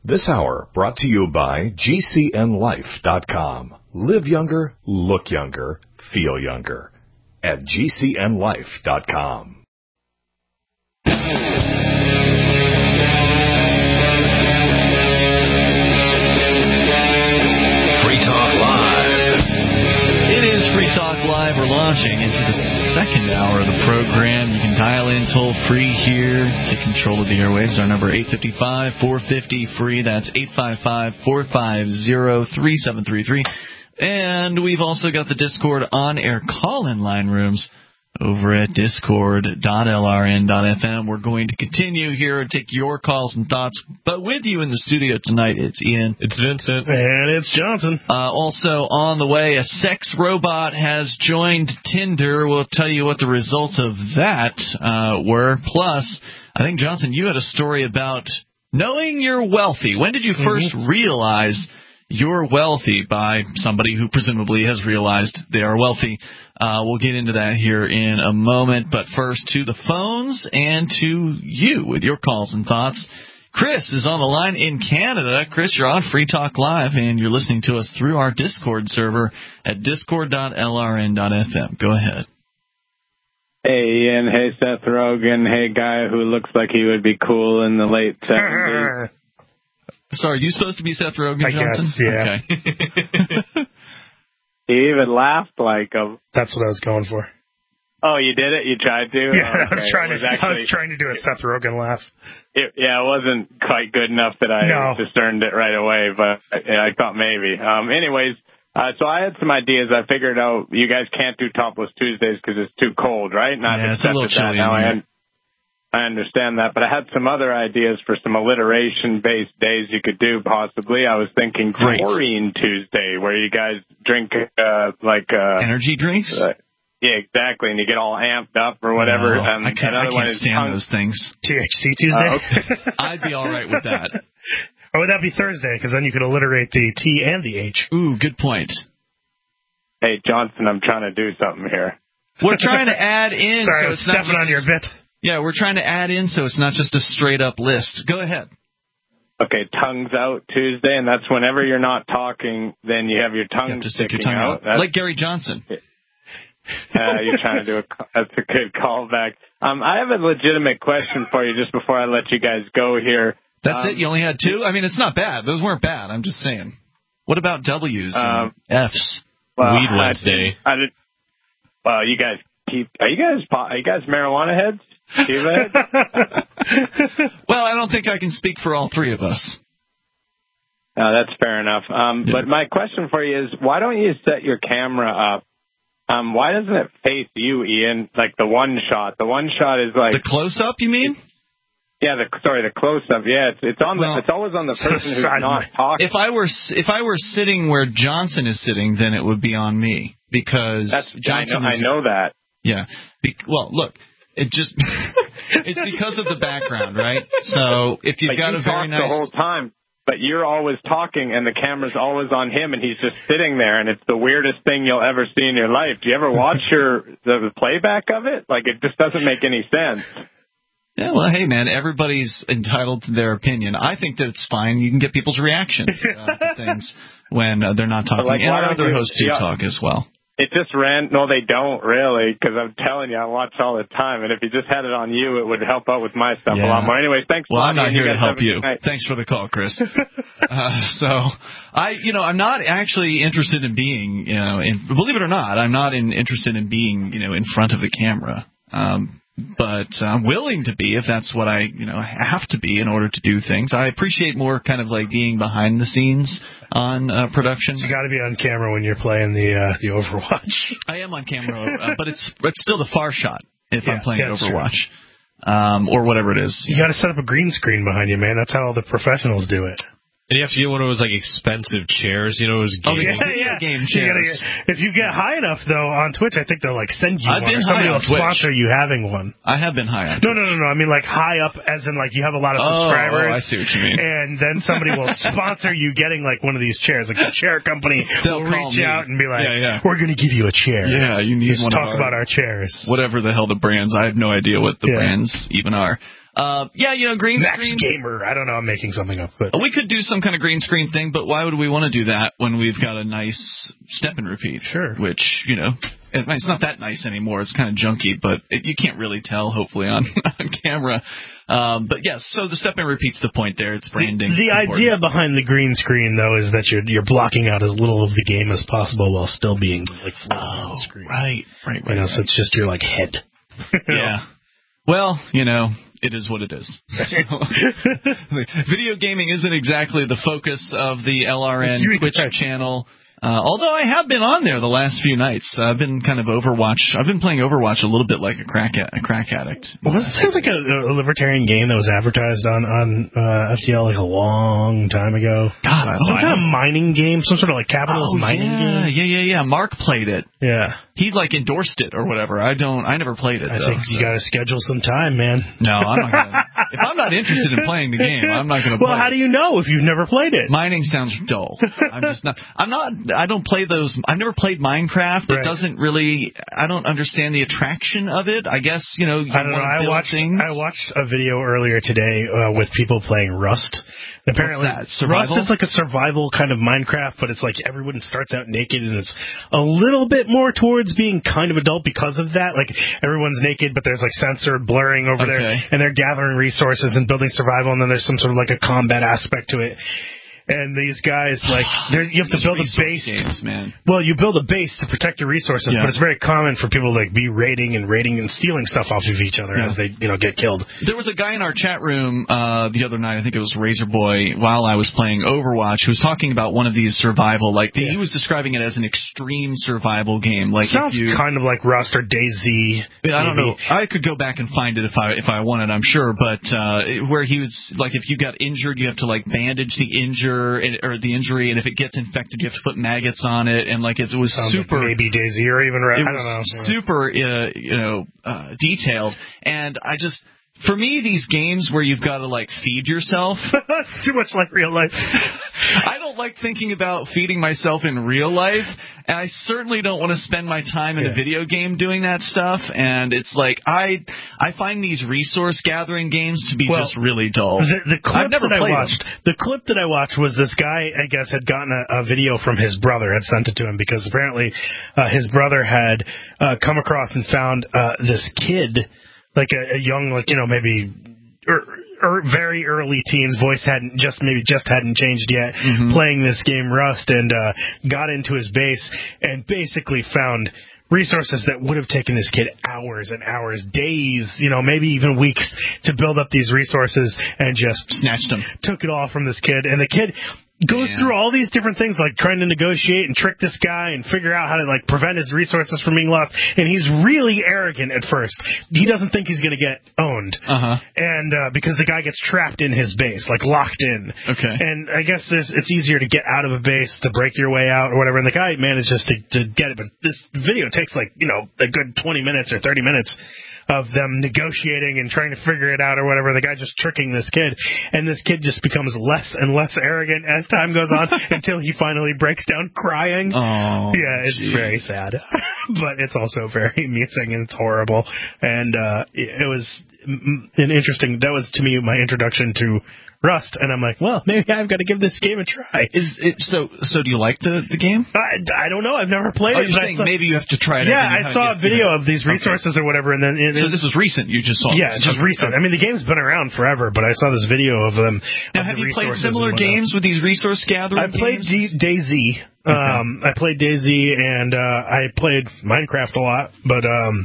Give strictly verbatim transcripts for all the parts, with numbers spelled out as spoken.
This hour brought to you by G C N life dot com. Live younger, look younger, feel younger at G C N life dot com. Free Talk Live. It is Free Talk Live. We're launching into the second hour of the program. You can dial in toll free here. Take control of the airwaves. Our number eight five five, four five zero, free. That's eight five five, four five zero, three seven three three. And we've also got the Discord on-air call-in line rooms over at discord dot L R N dot F M. We're going to continue here and take your calls and thoughts. But with you in the studio tonight, it's Ian. It's Vincent. And it's Johnson. Uh, also on the way, a sex robot has joined Tinder. We'll tell you what the results of that uh, were. Plus, I think, Johnson, you had a story about knowing you're wealthy. When did you first mm-hmm. realize you're wealthy by somebody who presumably has realized they are wealthy? Uh, we'll get into that here in a moment. But first, to the phones and to you with your calls and thoughts. Chris is on the line in Canada. Chris, you're on Free Talk Live, and you're listening to us through our Discord server at discord dot L R N dot F M. Go ahead. Hey, Ian. Hey, Seth Rogen. Hey, guy who looks like he would be cool in the late seventies. Sorry, are you supposed to be Seth Rogen, I Johnson? Guess, yeah. Okay. He even laughed like him. That's what I was going for. Oh, you did it? You tried to? Yeah, oh, okay. I was trying to. Actually, I was trying to do a Seth Rogen laugh. It, yeah, it wasn't quite good enough that I no. discerned it right away, but yeah, I thought maybe. Um, anyways, uh, so I had some ideas. I figured out you guys can't do Topless Tuesdays because it's too cold, right? And I've yeah, it's a little chilly. Now I, I understand that, but I had some other ideas for some alliteration-based days you could do, possibly. I was thinking Great. Chlorine Tuesday, where you guys drink, uh, like... Uh, energy drinks? Uh, yeah, exactly, and you get all amped up or whatever. No, um, I can't, I can't stand tongue. those things. T H C Tuesday? Uh, okay. I'd be all right with that. Or would that be Thursday? Because then you could alliterate the T and the H. Ooh, good point. Hey, Johnson, I'm trying to do something here. We're trying to add in... Sorry, so I was it's not stepping just, on your bit. Yeah, we're trying to add in so it's not just a straight-up list. Go ahead. Okay, tongues out Tuesday, and that's whenever you're not talking, then you have your tongue you have to sticking stick your tongue out. out. Like Gary Johnson. Uh, you're trying to do a... That's a good callback. Um, I have a legitimate question for you just before I let you guys go here. That's um, it? You only had two? I mean, it's not bad. Those weren't bad. I'm just saying. What about W's and um, F's? Well, Weed Wednesday. I did, I did, well, you guys keep... Are you guys, are you guys marijuana heads? Well, I don't think I can speak for all three of us. No, that's fair enough. Um, yeah. But my question for you is, why don't you set your camera up? Um, why doesn't it face you, Ian? Like the one shot. The one shot is like the close up. You mean? Yeah. The sorry, the close up. Yeah, it's, it's on. Well, the, it's always on the person who's not talking. If I were if I were sitting where Johnson is sitting, then it would be on me because that's, Johnson. I know, is, I know that. Yeah. Be, well, look. It just it's because of the background, right? So if you've like got you a very talk nice the whole time, but you're always talking and the camera's always on him and he's just sitting there and it's the weirdest thing you'll ever see in your life. Do you ever watch your the, the playback of it? Like it just doesn't make any sense. Yeah, well, hey, man, everybody's entitled to their opinion. I think that it's fine. You can get people's reactions uh, to things when uh, they're not talking. Like, and our other you, hosts do yeah. talk as well. It just ran. No, they don't really, because I'm telling you, I watch all the time. And if you just had it on you, it would help out with my stuff yeah. a lot more. Anyways, thanks. Well, I'm not here you to help you. Night. Thanks for the call, Chris. uh, so, I, you know, I'm not actually interested in being, you know, in, believe it or not, I'm not in, interested in being, you know, in front of the camera. Um, But I'm willing to be if that's what I, you know, have to be in order to do things. I appreciate more kind of like being behind the scenes on uh, production. You got to be on camera when you're playing the uh, the Overwatch. I am on camera, uh, but it's it's still the far shot if yeah, I'm playing yeah, Overwatch um, or whatever it is. You got to set up a green screen behind you, man. That's how all the professionals do it. And you have to get one of those like expensive chairs, you know, those oh, game, yeah, yeah. game chairs. You get, if you get high enough though on Twitch, I think they'll like send you I've one. Been or somebody high will on sponsor Twitch. you having one. I have been high on No, no, no, no. I mean like high up, as in like you have a lot of subscribers. Oh, oh I see what you mean. And then somebody will sponsor you getting like one of these chairs. Like the chair company They'll will reach me. out and be like, yeah, yeah. "We're going to give you a chair. Yeah, you need Just one. Talk of our, about our chairs. Whatever the hell the brands. I have no idea what the yeah. brands even are. Uh, yeah, you know, green Max screen. Gamer. I don't know. I'm making something up, but We could do some kind of green screen thing, but why would we want to do that when we've got a nice step and repeat? Sure. Which, you know, it, it's not that nice anymore. It's kind of junky, but it, you can't really tell, hopefully, on, on camera. Um, but yes, so the step and repeat's the point there. It's branding. The, the idea behind the green screen, though, is that you're you're blocking out as little of the game as possible while still being like floating on the screen. Right, right, right. You know, right. so it's just your like head. Yeah. Well, you know, it is what it is. So, video gaming isn't exactly the focus of the L R N Twitch channel. Uh, although I have been on there the last few nights. Uh, I've been kind of Overwatch. I've been playing Overwatch a little bit like a crack a, a crack addict. Wasn't there like a, a libertarian game that was advertised on on uh, F T L like a long time ago? God, I some kind of mining game, some sort of like capitalist oh, mining yeah, game. Yeah, yeah, yeah. Mark played it. Yeah. He like endorsed it or whatever. I don't. I never played it. I though, think so. you got to schedule some time, man. No, I'm not gonna. If I'm not interested in playing the game, I'm not gonna. Well, play how it. do you know if you've never played it? Mining sounds dull. I'm just not. I'm not. I don't play those. I've never played Minecraft. Right. It doesn't really. I don't understand the attraction of it. I guess you know. You I don't know. I build watched. things. I watched a video earlier today uh, with people playing Rust. Apparently, What's that? Survival? Rust is like a survival kind of Minecraft, but it's like everyone starts out naked, and it's a little bit more towards being kind of adult because of that. Like everyone's naked, but there's like censored blurring over Okay. there, and they're gathering resources and building survival, and then there's some sort of like a combat aspect to it. And these guys, like, you have to These build a resource base. Games, man. Well, you build a base to protect your resources, Yeah. but it's very common for people to like be raiding and raiding and stealing stuff off of each other Yeah. as they, you know, get killed. There was a guy in our chat room uh, the other night, I think it was Razor Boy, while I was playing Overwatch, who was talking about one of these survival, like, Yeah. he was describing it as an extreme survival game. Like, Sounds if you, kind of like Rust or DayZ. I don't maybe. know. I could go back and find it if I if I wanted, I'm sure. But uh, where he was, like, if you got injured, you have to, like, bandage the injure, or the injury, and if it gets infected, you have to put maggots on it, and, like, it, it was Sounds super... like maybe DayZ or even Rust. It I don't know. was super, uh, you know, uh, detailed, and I just, for me, these games where you've got to like feed yourself, It's too much like real life. I don't like thinking about feeding myself in real life, and I certainly don't want to spend my time in Yeah. a video game doing that stuff. And it's like I, I find these resource gathering games to be Well, just really dull. The, the clip I've never that I played watched, the clip that I watched was this guy, I guess, had gotten a, a video from his brother, had sent it to him because apparently uh, his brother had uh, come across and found uh, this kid, like a, a young, like, you know, maybe er, er, very early teens, voice hadn't just maybe just hadn't changed yet, Mm-hmm. playing this game Rust, and uh, got into his base and basically found resources that would have taken this kid hours and hours, days, you know, maybe even weeks to build up these resources, and just Snatched them. took it all from this kid. And the kid goes Man. through all these different things, like trying to negotiate and trick this guy and figure out how to, like, prevent his resources from being lost. And he's really arrogant at first. He doesn't think he's going to get owned. Uh-huh. And uh, because the guy gets trapped in his base, like locked in. Okay. And I guess there's, it's easier to get out of a base, to break your way out or whatever. And the guy manages to, to get it. But this video takes, like, you know, a good twenty minutes or thirty minutes of them negotiating and trying to figure it out or whatever. The guy just tricking this kid. And this kid just becomes less and less arrogant as time goes on until he finally breaks down crying. Oh, Yeah, it's geez. very sad. But it's also very amusing, and it's horrible. And uh, it, it was an interesting, that was to me my introduction to Rust, and I'm like, well, maybe I've got to give this game a try. Is it so? So do you like the the game? I, I don't know. I've never played Oh, it. you're but I saying saw- maybe you have to try it. Yeah, and you I haven't saw yet- a video of these resources or whatever, and then it, So this was recent. You just saw. yeah, this. it's just Okay. recent. I mean, the game's been around forever, but I saw this video of them. Now, of have the you played resources similar and whatnot. games with these resource gathering? I played games? D- DayZ. Um, I played DayZ, and uh, I played Minecraft a lot, but um,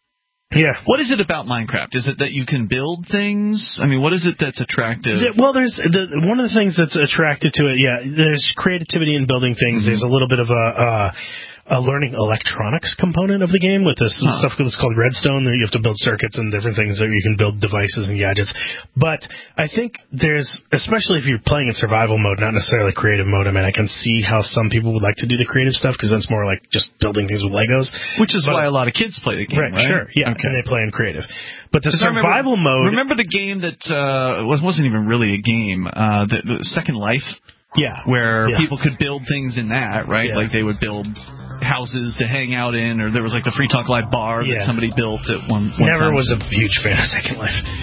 yeah. What is it about Minecraft? Is it that you can build things? I mean, what is it that's attractive? The- Well, there's the, one of the things that's attracted to it. Yeah, there's creativity in building things. Mm-hmm. There's a little bit of a, uh, a learning electronics component of the game with this Huh. stuff that's called Redstone. You have to build circuits and different things that you can build devices and gadgets. But I think there's, especially if you're playing in survival mode, not necessarily creative mode. I mean, I can see how some people would like to do the creative stuff because that's more like just building things with Legos. Which is But- why a lot of kids play the game, right? Right, sure, yeah, Okay. and they play in creative. But the 'Cause I survival remember, mode, Remember the game that uh, was- wasn't even really a game, uh, the, the Second Life, yeah, where yeah. people could build things in that, right? Yeah. Like they would build houses to hang out in, or there was like the Free Talk Live bar Yeah. that somebody built at one. one Never time. was a huge fan of Second Life.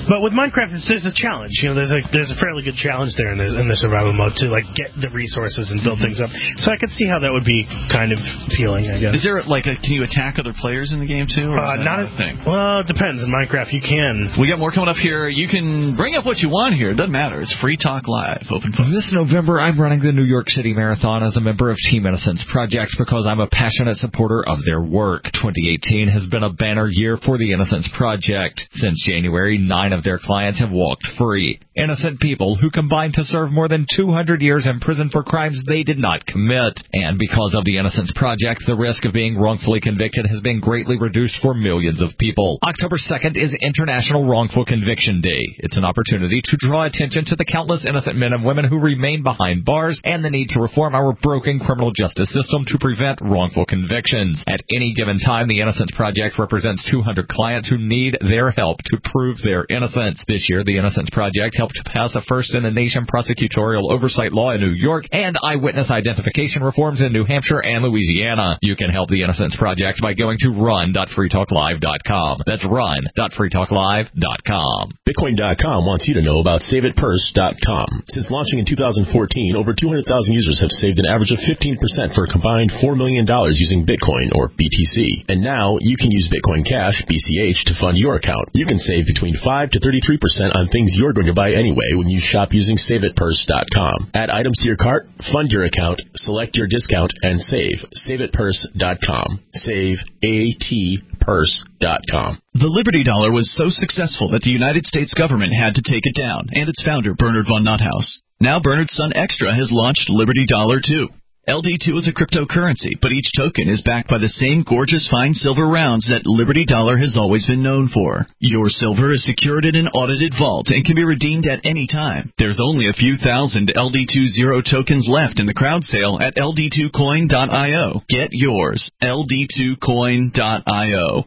But with Minecraft, it's, there's a challenge. You know, there's a there's a fairly good challenge there in the in the survival mode to like get the resources and build things up. So I could see how that would be kind of appealing, I guess. Is there like a can you attack other players in the game too? Or Uh, is that not a a thing. Well, it depends. In Minecraft, you can. We got more coming up here. You can bring up what you want here. It doesn't matter. It's Free Talk Live. Open phone. This November, I'm running the New York City Marathon as a member of Team Innocence Project because I'm a passionate supporter of their work. twenty eighteen has been a banner year for the Innocence Project. Since January, nine of their clients have walked free. Innocent people who combined to serve more than two hundred years in prison for crimes they did not commit. And because of the Innocence Project, the risk of being wrongfully convicted has been greatly reduced for millions of people. October second is International Wrongful Conviction Day. It's an opportunity to draw attention to the countless innocent men and women who remain behind bars and the need to reform our broken criminal justice system to prevent wrongful convictions. At any given time, the Innocence Project represents two hundred clients who need their help to prove their innocence. This year, the Innocence Project helped pass a first-in-the-nation prosecutorial oversight law in New York and eyewitness identification reforms in New Hampshire and Louisiana. You can help the Innocence Project by going to run dot free talk live dot com. That's run dot free talk live dot com. Bitcoin dot com wants you to know about save it purse dot com. Since launching in two thousand fourteen, over two hundred thousand users have saved an average of fifteen percent for a combined four million dollars using Bitcoin or B T C. And now you can use Bitcoin Cash, B C H, to fund your account. You can save between five to thirty-three percent on things you're going to buy anyway when you shop using save it purse dot com. Add items to your cart, fund your account, select your discount, and save. save it purse dot com. Save A T purse dot com. The Liberty Dollar was so successful that the United States government had to take it down, and its founder, Bernard von Nothaus. Now Bernard's son Extra has launched Liberty Dollar two. L D two is a cryptocurrency, but each token is backed by the same gorgeous fine silver rounds that Liberty Dollar has always been known for. Your silver is secured in an audited vault and can be redeemed at any time. There's only a few thousand L D two Zero tokens left in the crowd sale at L D two coin dot io. Get yours. L D two coin dot io.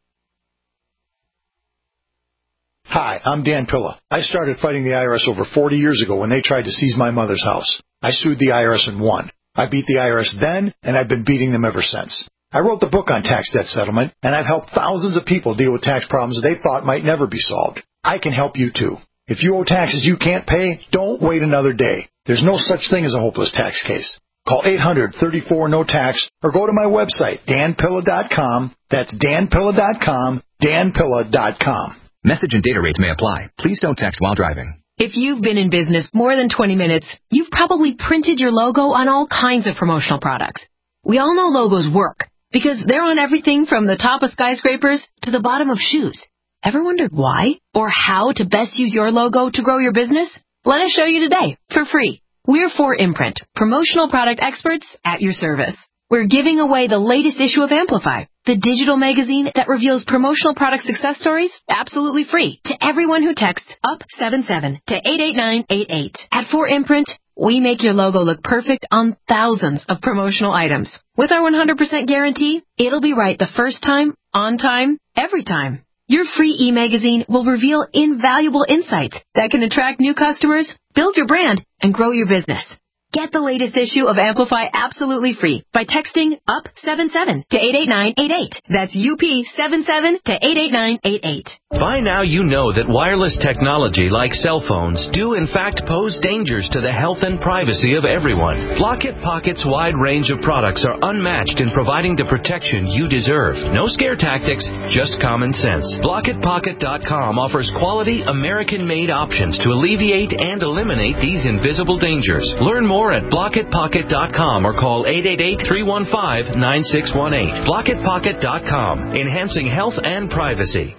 Hi, I'm Dan Pilla. I started fighting the I R S over forty years ago when they tried to seize my mother's house. I sued the I R S and won. I beat the I R S then, and I've been beating them ever since. I wrote the book on tax debt settlement, and I've helped thousands of people deal with tax problems they thought might never be solved. I can help you too. If you owe taxes you can't pay, don't wait another day. There's no such thing as a hopeless tax case. Call eight hundred, thirty-four, no tax or go to my website, dan pilla dot com. That's dan pilla dot com, dan pilla dot com. Message and data rates may apply. Please don't text while driving. If you've been in business more than twenty minutes, you've probably printed your logo on all kinds of promotional products. We all know logos work because they're on everything from the top of skyscrapers to the bottom of shoes. Ever wondered why or how to best use your logo to grow your business? Let us show you today for free. We're four Imprint, promotional product experts at your service. We're giving away the latest issue of Amplify, the digital magazine that reveals promotional product success stories absolutely free to everyone who texts up seven seven to eight eight nine eight eight. At four Imprint, we make your logo look perfect on thousands of promotional items. With our one hundred percent guarantee, it'll be right the first time, on time, every time. Your free e-magazine will reveal invaluable insights that can attract new customers, build your brand, and grow your business. Get the latest issue of Amplify absolutely free by texting up seven seven to eight eight nine eight eight. That's U P seven seven to eight eight nine eight eight. By now you know that wireless technology like cell phones do in fact pose dangers to the health and privacy of everyone. Blockit Pocket's wide range of products are unmatched in providing the protection you deserve. No scare tactics, just common sense. Blockit Pocket dot com offers quality American-made options to alleviate and eliminate these invisible dangers. Learn more at Blockit Pocket dot com or call eight eight eight, three one five, nine six one eight. Blockit Pocket dot com, enhancing health and privacy.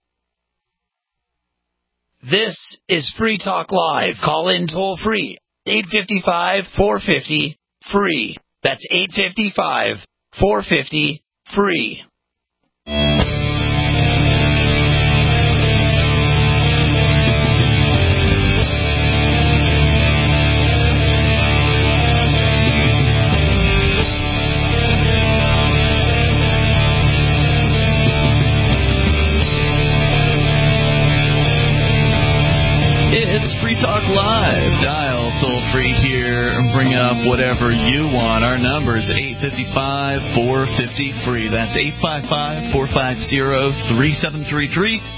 This is Free Talk Live. Call in toll free. eight five five, four five zero, free. That's eight five five, four five zero, free. Talk Live. Dial toll free here and bring up whatever you want. Our number is eight five five, four five zero, free. That's eight five five, four five zero, three seven three three.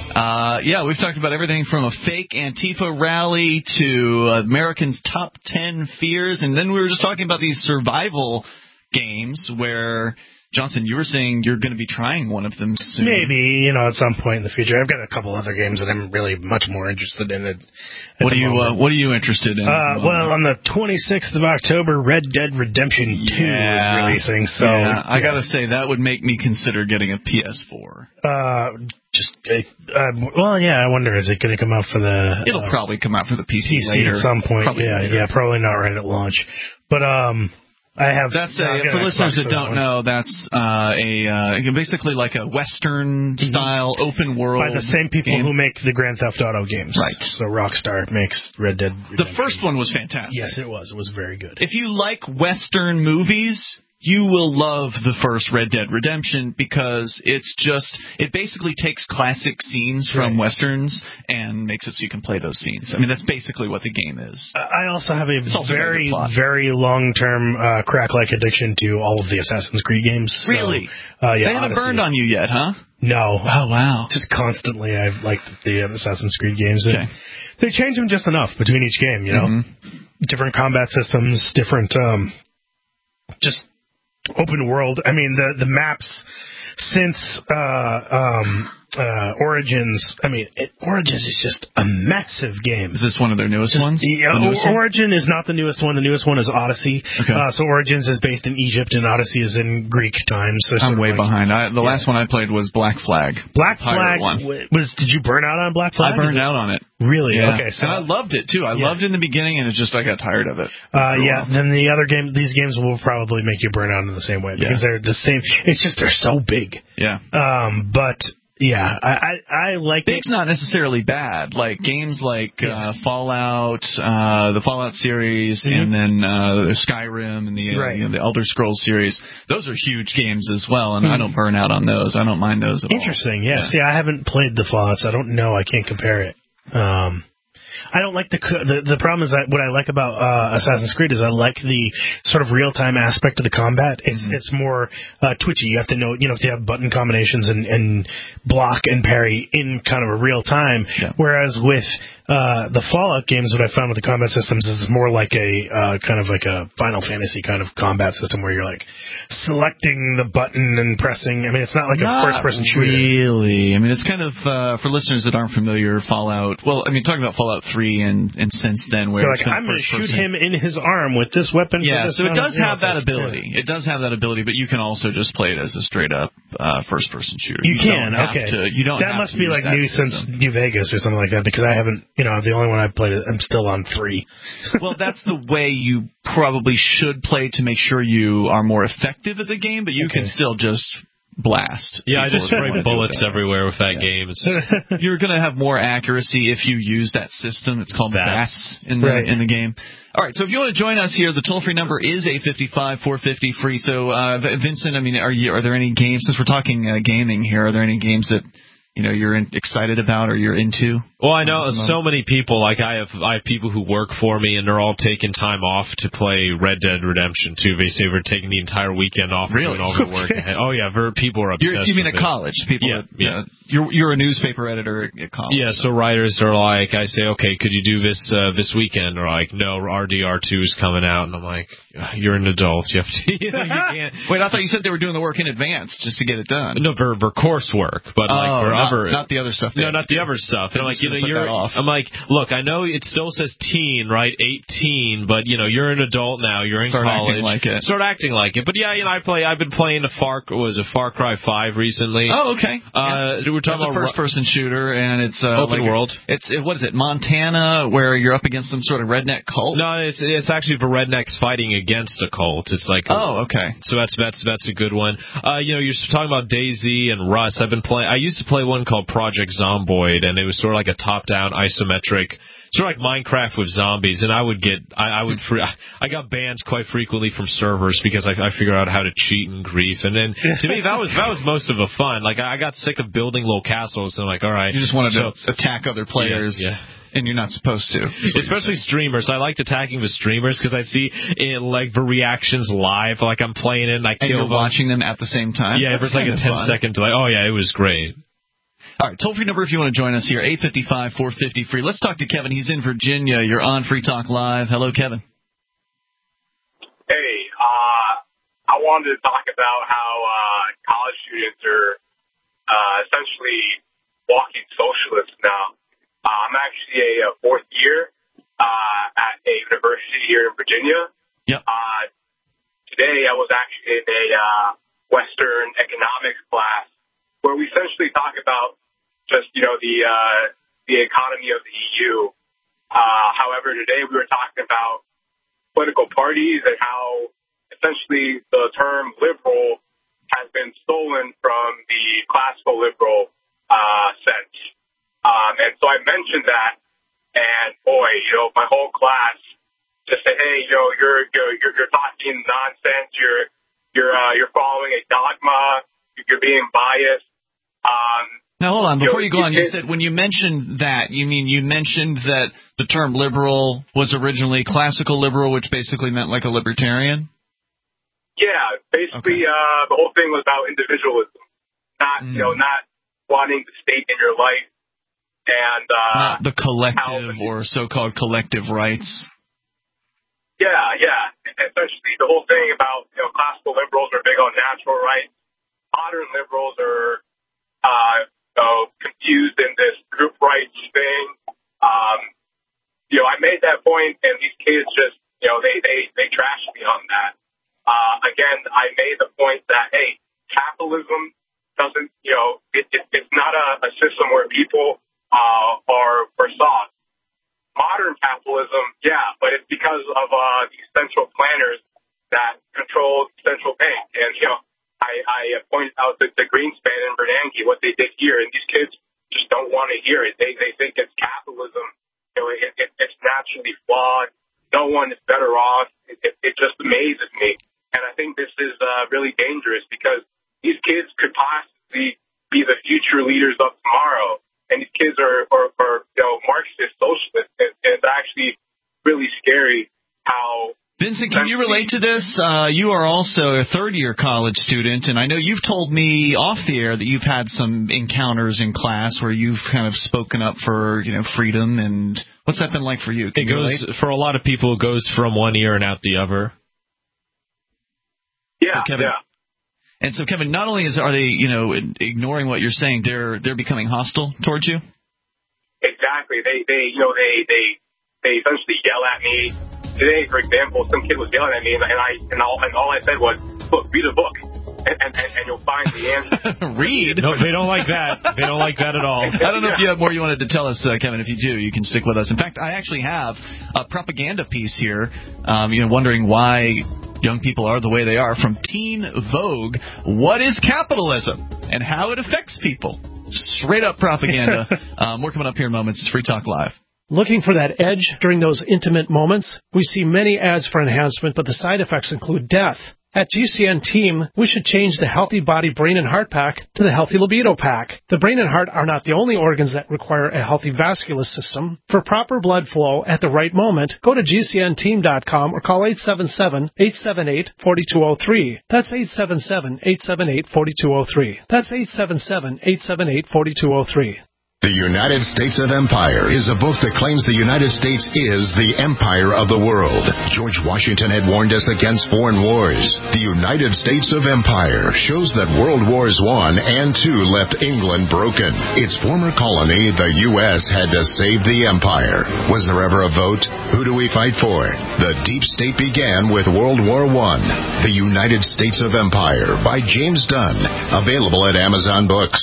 Uh, yeah, we've talked about everything from a fake Antifa rally to Americans' top ten fears, and then we were just talking about these survival games where, Johnson, you were saying you're going to be trying one of them soon. Maybe, you know, at some point in the future. I've got a couple other games that I'm really much more interested in. At, at what are you uh, What are you interested in? Uh, well, on the twenty-sixth of October, Red Dead Redemption two yeah. is releasing. So yeah, I yeah. got to say that would make me consider getting a P S four. Uh, just uh, well, yeah. I wonder, is it going to come out for the? It'll uh, probably come out for the P C, P C later at some point. Probably yeah, later. yeah. Probably not right at launch, but um. I have. That's no, a, for listeners that don't know, that's uh, a uh, basically like a Western style mm-hmm. open world by the same people game. who make the Grand Theft Auto games. Right. So Rockstar makes Red Dead Redemption. The first one was fantastic. Yes, it was. It was very good. If you like Western movies, you will love the first Red Dead Redemption because it's just, it basically takes classic scenes from right. Westerns and makes it so you can play those scenes. I mean, that's basically what the game is. I also have a also very, very long-term uh, crack-like addiction to all of the Assassin's Creed games. So, really? Uh, yeah, they haven't Odyssey. burned on you yet, huh? No. Oh, wow. Just constantly I've liked the uh, Assassin's Creed games. Okay. They change them just enough between each game, you know? Mm-hmm. Different combat systems, different, um, just... open world. I mean, the the maps since uh, um, uh, Origins. I mean, it, Origins is just a massive game. Is this one of their newest just, ones? Yeah, the newest Origin one? Is not the newest one. The newest one is Odyssey. Okay. Uh, so Origins is based in Egypt, and Odyssey is in Greek times. So I'm way like, behind. I, the yeah. last one I played was Black Flag. Black Flag one. was. Did you burn out on Black Flag? I burned out on it. Really? Yeah. Okay. So and I loved it too. I yeah. loved it in the beginning, and it's just I got tired of it. Uh, yeah. Then the other game, these games will probably make you burn out in the same way because yeah. they're the same. It's just they're so big. Yeah. Um. But. Yeah, I I, I like Big's it. not necessarily bad. Like games like yeah. uh, Fallout, uh, the Fallout series, mm-hmm. and then uh, Skyrim and the uh, right. you know, the Elder Scrolls series. Those are huge games as well, and mm-hmm. I don't burn out on those. I don't mind those at Interesting, all. yeah. yeah. See, I haven't played the Fallouts. I don't know. I can't compare it. Um, I don't like the, the the problem is that what I like about uh, Assassin's Creed is I like the sort of real time aspect of the combat. It's mm-hmm. it's more uh, twitchy. You have to know you know to have button combinations and, and block and parry in kind of a real time. Yeah. Whereas with uh, the Fallout games, what I found with the combat systems is it's more like a uh, kind of like a Final Fantasy kind of combat system where you're like selecting the button and pressing. I mean, it's not like not a first person shooter. Really, I mean, it's kind of uh, for listeners that aren't familiar. Fallout. Well, I mean, talking about Fallout three and, and since then, where you're it's like I'm going to shoot him in his arm with this weapon. Yeah, this so it does you know, have that like, ability. Yeah. It does have that ability, but you can also just play it as a straight up uh, first person shooter. You, you can, don't have okay. To, you don't. That have must to be use like that new system. since New Vegas or something like that because I haven't. You know, the only one I've played, I'm still on three. Well, that's the way you probably should play to make sure you are more effective at the game, but you okay. can still just blast. Yeah, I just spray bullets everywhere with that yeah. game. It's You're going to have more accuracy if you use that system. It's called VATS in the right. in the game. All right, so if you want to join us here, the toll-free number is eight five five, four five zero, free. So, uh, Vincent, I mean, are you are there any games, since we're talking uh, gaming here, are there any games that you know you're in, excited about or you're into? Well, I know so many people. Like I have, I have people who work for me, and they're all taking time off to play Red Dead Redemption two. They say we're taking the entire weekend off, really? doing all the work. Ahead. Oh yeah, very, people are obsessed. You're, you mean with at it. college? People, yeah, that, yeah. Uh, you're you're a newspaper editor at college. Yeah, so writers are like, I say, okay, could you do this uh, this weekend? Or like, no, R D R two is coming out, and I'm like, you're an adult, you have to. You know, you can't. Wait, I thought you said they were doing the work in advance just to get it done. No, for for coursework, but like oh, for not, other, not the other stuff. No, not the other stuff. And I'm like, you know, you're. Off. I'm like, look, I know it still says teen, right? eighteen, but you know, you're an adult now. You're in Start college. Acting like it. Start acting like it. But yeah, you know, I play. I've been playing a Far. Was it Far Cry five recently? Oh, okay. Uh, yeah. we're talking That's about a first-person shooter, and it's uh, open like world. A, it's it, what is it? Montana, where you're up against some sort of redneck cult. No, it's it's actually for rednecks fighting against a cult. It's like oh, okay. So that's that's that's a good one. Uh, you know, you're talking about DayZ and Rust. I've been playing. I used to play one called Project Zomboid, and it was sort of like a top-down isometric. Sort of like Minecraft with zombies, and I would get, I, I would, free, I got banned quite frequently from servers because I, I figured out how to cheat and grief, and then to me that was that was most of the fun. Like I got sick of building little castles, and I'm like, all right, you just wanted so, to attack other players. Yeah. yeah. And you're not supposed to. Especially streamers. I liked attacking the streamers because I see it, like the reactions live. Like I'm playing it and I kill and you're them. watching them at the same time. Yeah, That's it's like a ten fun. second delay. Oh yeah, it was great. All right, toll-free number if you want to join us here, eight five five, four five zero, free. Let's talk to Kevin. He's in Virginia. You're on Free Talk Live. Hello, Kevin. Hey, uh, I wanted to talk about how uh, college students are uh, essentially walking socialists now. Uh, I'm actually a, a fourth year uh, at a university here in Virginia. Yep. Uh, today I was actually in a uh, Western economics class where we essentially talk about just, you know, the uh, the economy of the E U. Uh, however, today we were talking about political parties and how essentially the term liberal has been stolen from the classical liberal uh, sense. Um, and so I mentioned that, and boy, you know, my whole class just said, hey, you know, you're you're you're, you're talking nonsense. You're you're uh, you're following a dogma. You're being biased. Um, Now, hold on. Before you, you go know, on, you said when you mentioned that, you mean you mentioned that the term liberal was originally classical liberal, which basically meant like a libertarian? Yeah, basically, okay. uh, the whole thing was about individualism, not, mm. you know, not wanting the state in your life and, uh, not the collective or so-called collective rights. Yeah, yeah. Essentially, the whole thing about, you know, classical liberals are big on natural rights. Modern liberals are, uh, So confused in this group rights thing. Um, you know, I made that point, and these kids just, you know, they, they, they trashed me on that. Uh, again, I made the point that, hey, capitalism doesn't, you know, it, it, it's not a, a system where people uh, are, are soft. Modern capitalism, yeah, but it's because of uh, these central planners that control the central bank. And, you know, I, I pointed out that the Greenspan and Bernanke, what they did here, and these kids just don't want to hear it. They they think it's capitalism. You know, it, it, it's naturally flawed. No one is better off. It, it, it just amazes me. And I think this is uh, really dangerous because these kids could possibly be the future leaders of tomorrow. And these kids are, are, are you know, Marxist socialists. And, and it's actually really scary how... Vincent, can you relate to this? Uh, you are also a third-year college student, and I know you've told me off the air that you've had some encounters in class where you've kind of spoken up for, you know, freedom. And what's that been like for you? Can it you goes relate? For a lot of people. It goes from one ear and out the other. Yeah, so Kevin, yeah. And so, Kevin, not only is are they, you know, ignoring what you're saying, they're they're becoming hostile towards you. Exactly. They they you know they they they essentially yell at me. Today, for example, some kid was yelling at me, and, and I and all and all I said was, "Look, read a book, and and, and you'll find the answer." Read? No, they don't like that. They don't like that at all. I don't know if you have more you wanted to tell us, uh, Kevin. If you do, you can stick with us. In fact, I actually have a propaganda piece here. Um, you know, wondering why young people are the way they are, from Teen Vogue. What is capitalism and how it affects people? Straight up propaganda. um, we're coming up here in moments. It's Free Talk Live. Looking for that edge during those intimate moments? We see many ads for enhancement, but the side effects include death. At G C N Team, we should change the Healthy Body Brain and Heart Pack to the Healthy Libido Pack. The brain and heart are not the only organs that require a healthy vascular system. For proper blood flow at the right moment, go to G C N team dot com or call eight seven seven, eight seven eight, four two zero three. That's eight seven seven, eight seven eight, four two zero three. That's eight seven seven, eight seven eight, four two zero three. The United States of Empire is a book that claims the United States is the empire of the world. George Washington had warned us against foreign wars. The United States of Empire shows that World Wars One and Two left England broken. Its former colony, the U S, had to save the empire. Was there ever a vote? Who do we fight for? The deep state began with World War One. The United States of Empire by James Dunn. Available at Amazon Books.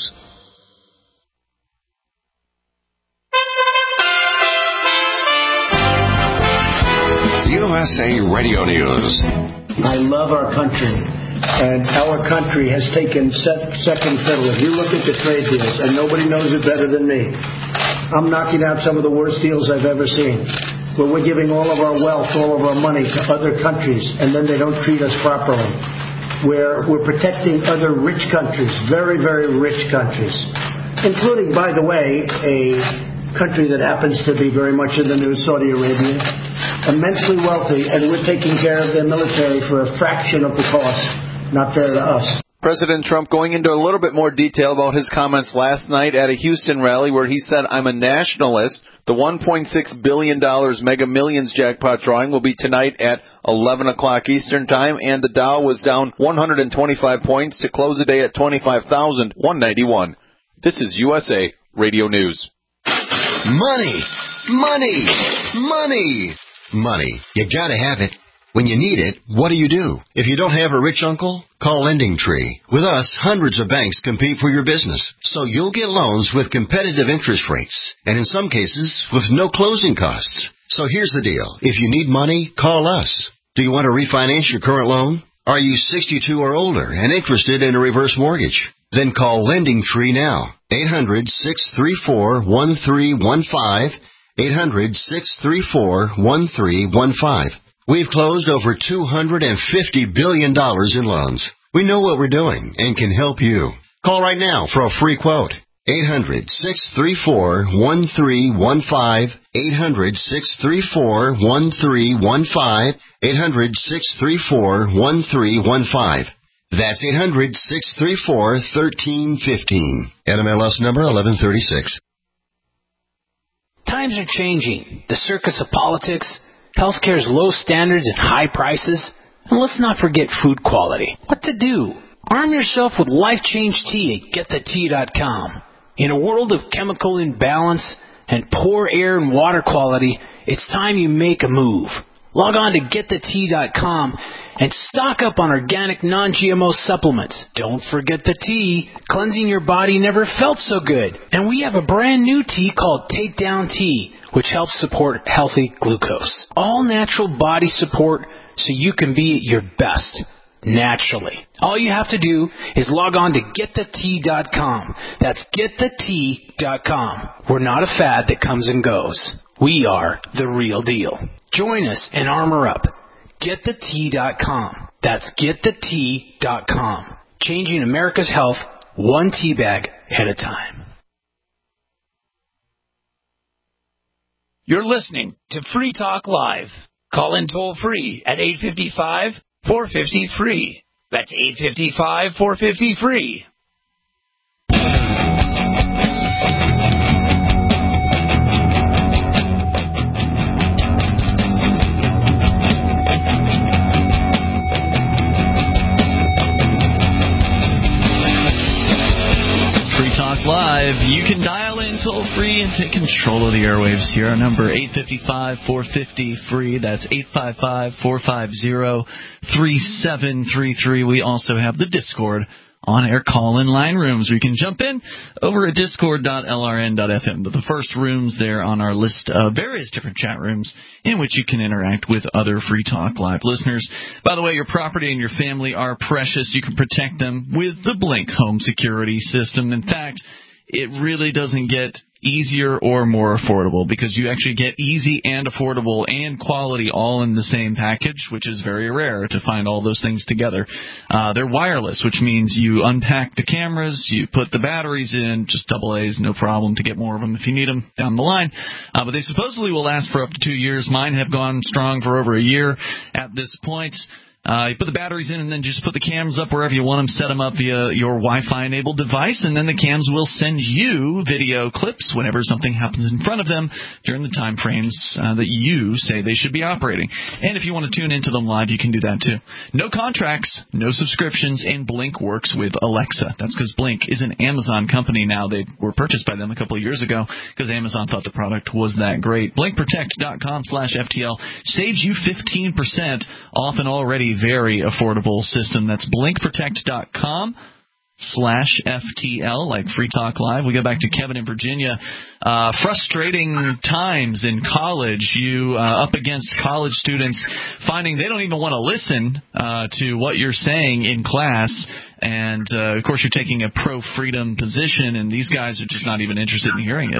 U S A Radio News. I love our country, and our country has taken second fiddle. If you look at the trade deals, and nobody knows it better than me, I'm knocking out some of the worst deals I've ever seen, where we're giving all of our wealth, all of our money to other countries, and then they don't treat us properly. Where we're protecting other rich countries, very, very rich countries, including, by the way, a country that happens to be very much in the news, Saudi Arabia, immensely wealthy, and we're taking care of their military for a fraction of the cost. Not fair to us. President Trump going into a little bit more detail about his comments last night at a Houston rally where he said, I'm a nationalist. The one point six billion dollars Mega Millions jackpot drawing will be tonight at eleven o'clock Eastern Time, and the Dow was down one hundred twenty-five points to close the day at twenty-five thousand one hundred ninety-one. This is U S A Radio News. Money, money, money, money. You gotta have it. When you need it, what do you do? If you don't have a rich uncle, call Lending Tree. With us, hundreds of banks compete for your business, so you'll get loans with competitive interest rates, and in some cases, with no closing costs. So here's the deal. If you need money, call us. Do you want to refinance your current loan? Are you sixty-two or older and interested in a reverse mortgage? Then call Lending Tree now. eight hundred, six three four, one three one five. eight hundred, six three four, one three one five. We've closed over two hundred fifty billion dollars in loans. We know what we're doing and can help you. Call right now for a free quote. eight hundred, six three four, one three one five. eight hundred, six three four, one three one five. eight hundred, six three four, one three one five. That's eight hundred, six three four, one three one five. N M L S number eleven thirty-six. Times are changing. The circus of politics, healthcare's low standards and high prices, and let's not forget food quality. What to do? Arm yourself with Life Change Tea at get the tea dot com. In a world of chemical imbalance and poor air and water quality, it's time you make a move. Log on to get the tea dot com and stock up on organic non-G M O supplements. Don't forget the tea. Cleansing your body never felt so good. And we have a brand new tea called Takedown Tea, which helps support healthy glucose. All natural body support so you can be at your best naturally. All you have to do is log on to get the tea dot com. That's get the tea dot com. We're not a fad that comes and goes. We are the real deal. Join us and armor up. get the tea dot com. That's get the tea dot com. Changing America's health one tea bag at a time. You're listening to Free Talk Live. Call in toll free at eight five five, four five zero, free. That's eight five five, four five zero, free. Live. You can dial in toll free and take control of the airwaves here. Our number eight five five, four five zero, free. That's eight five five, four five zero, three seven three three. We also have the Discord on-air call-in line rooms where you can jump in over at discord dot l r n dot f m. But the first rooms there on our list of various different chat rooms in which you can interact with other Free Talk Live listeners. By the way, your property and your family are precious. You can protect them with the Blink Home Security System. In fact, it really doesn't get easier or more affordable because you actually get easy and affordable and quality all in the same package, which is very rare to find all those things together. Uh, they're wireless, which means you unpack the cameras, you put the batteries in, just double A's, no problem to get more of them if you need them down the line. Uh, but they supposedly will last for up to two years. Mine have gone strong for over a year at this point. Uh, you put the batteries in and then just put the cams up wherever you want them, set them up via your Wi-Fi enabled device, and then the cams will send you video clips whenever something happens in front of them during the time frames uh, that you say they should be operating. And if you want to tune into them live, you can do that too. No contracts, no subscriptions, and Blink works with Alexa. That's because Blink is an Amazon company now. They were purchased by them a couple of years ago because Amazon thought the product was that great. blink protect dot com slash F T L saves you fifteen percent off an already very affordable system. That's blink protect dot com slash F T L, like Free Talk Live. We go back to Kevin in Virginia. Uh, frustrating times in college. You uh, up against college students finding they don't even want to listen uh, to what you're saying in class. And, uh, of course, you're taking a pro-freedom position, and these guys are just not even interested in hearing it.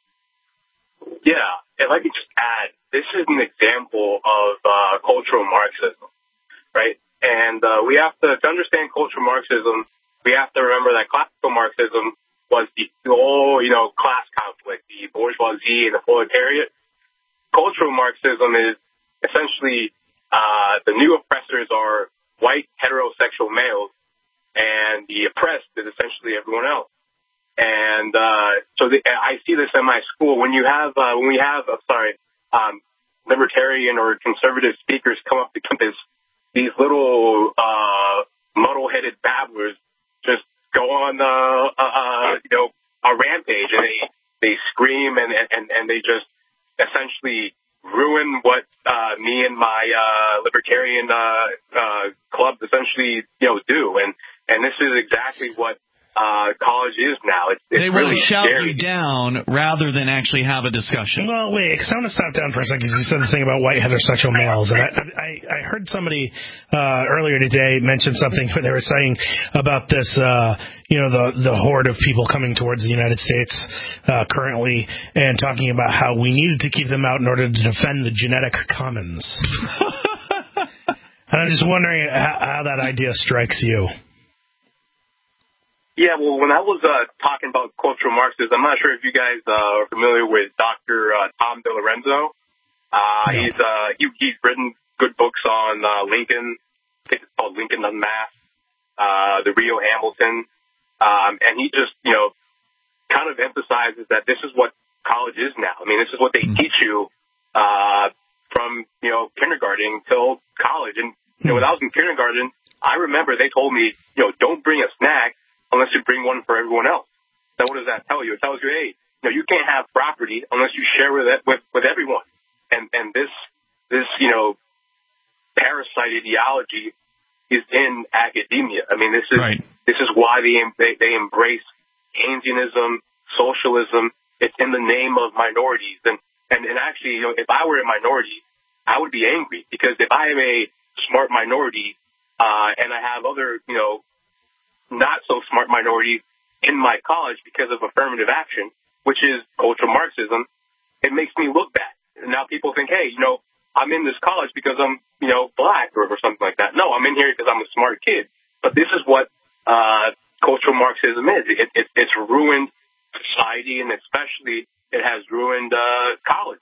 Yeah, if I could just add, this is an example of uh, cultural Marxism. Right? And uh, we have to, to understand cultural Marxism, we have to remember that classical Marxism was the whole, you know, class conflict, the bourgeoisie and the proletariat. Cultural Marxism is essentially uh, the new oppressors are white heterosexual males and the oppressed is essentially everyone else. And uh, so the, I see this in my school. When you have, uh, when we have, I'm sorry, um, libertarian or conservative speakers come up to campus, these little uh, muddle-headed babblers just go on, uh, uh, you know, a rampage, and they they scream and and and they just essentially ruin what uh, me and my uh, libertarian uh, uh, club essentially, you know, do. And and this is exactly what Uh, college is now. It's, it's they really want to shout scary. you down rather than actually have a discussion. Well, wait, because I want to stop down for a second because you said the thing about white heterosexual males. And I, I, I heard somebody uh, earlier today mention something where they were saying about this, uh, you know, the, the horde of people coming towards the United States uh, currently and talking about how we needed to keep them out in order to defend the genetic commons. And I'm just wondering how, how that idea strikes you. Yeah, well, when I was uh, talking about cultural Marxism, I'm not sure if you guys uh, are familiar with Doctor Uh, Tom DiLorenzo. Uh, no. He's uh, he, he's written good books on uh, Lincoln. I think it's called Lincoln Unmasked, uh, the Rio Hamilton. Um, and he just, you know, kind of emphasizes that this is what college is now. I mean, this is what they mm. teach you uh, from, you know, kindergarten till college. And, you know, when I was in kindergarten, I remember they told me, you know, don't bring a snack unless you bring one for everyone else. Now, what does that tell you? It tells you, hey, you know, you can't have property unless you share with it, with, with everyone. And and this this you know parasite ideology is in academia. I mean, this is right. this is why they, they they embrace Keynesianism, socialism. It's in the name of minorities. And and and actually, you know, if I were a minority, I would be angry because if I am a smart minority uh, and I have other, you know, not so smart minorities in my college because of affirmative action, which is cultural Marxism, it makes me look bad. And now people think, hey, you know, I'm in this college because I'm, you know, black or, or something like that. No, I'm in here because I'm a smart kid. But this is what uh, cultural Marxism is. It, it, it's ruined society, and especially it has ruined uh, college.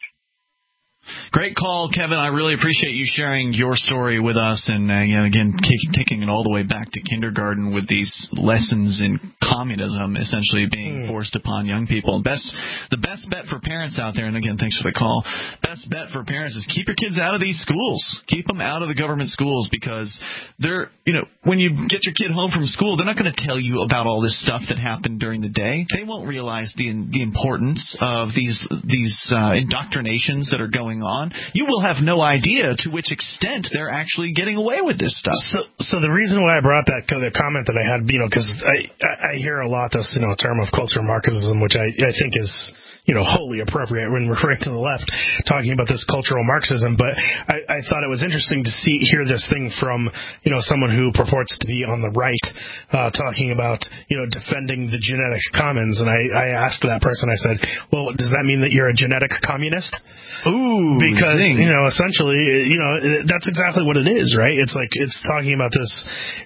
Great call, Kevin. I really appreciate you sharing your story with us, and uh, you know, again, k- taking it all the way back to kindergarten with these lessons in communism essentially being mm. forced upon young people. Best, the best bet for parents out there, and again, thanks for the call. Best bet for parents is keep your kids out of these schools. Keep them out of the government schools because they're, you know, when you get your kid home from school, they're not going to tell you about all this stuff that happened during the day. They won't realize the the importance of these these uh, indoctrinations that are going on. You will have no idea to which extent they're actually getting away with this stuff. So, so the reason why I brought that the comment that I had, you know, because I, I hear a lot this, you know, term of cultural Marxism, which I, I think is, you know, wholly appropriate when referring to the left, talking about this cultural Marxism. But I, I thought it was interesting to see hear this thing from, you know, someone who purports to be on the right, uh, talking about, you know, defending the genetic commons. And I, I asked that person, I said, well, does that mean that you're a genetic communist? Ooh, because, zing. you know, essentially, you know, that's exactly what it is, right? It's like, it's talking about this,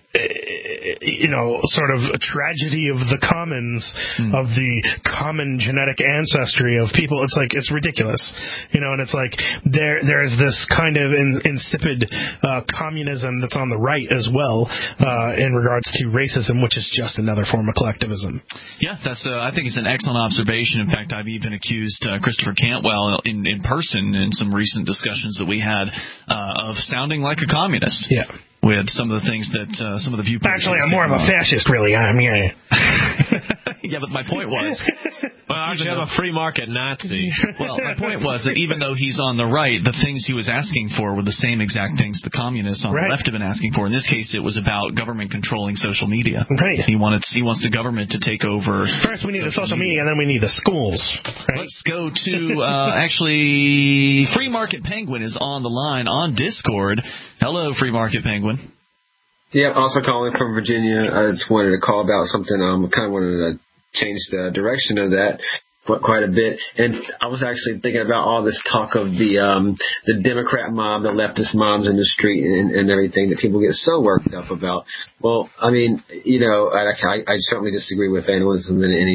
you know, sort of a tragedy of the commons, mm. of the common genetic ancestry of people. It's like, it's ridiculous, you know, and it's like there there's this kind of in, insipid uh, communism that's on the right as well uh, in regards to racism, which is just another form of collectivism. Yeah, that's uh, I think it's an excellent observation. In fact, I've even accused uh, Christopher Cantwell in, in person in some recent discussions that we had uh, of sounding like a communist. Yeah. With some of the things that, uh, some of the viewpoints. Actually, I'm more of a fascist, really. I'm, yeah. Yeah, but my point was... Well, actually, I'm a free market Nazi. Well, my point was that even though he's on the right, the things he was asking for were the same exact things the communists on right. the left have been asking for. In this case, it was about government controlling social media. Right. He wanted, he wants the government to take over... First, we need social the social media, media, and then we need the schools. Right? Let's go to, uh, actually, Free Market Penguin is on the line on Discord. Hello, Free Market Penguin. Yeah, also calling from Virginia. I just wanted to call about something. Um, kind of wanted to change the direction of that quite a bit. And I was actually thinking about all this talk of the um, the Democrat mob, the leftist mobs in the street and, and everything that people get so worked up about. Well, I mean, you know, I, I, I certainly disagree with vandalism in any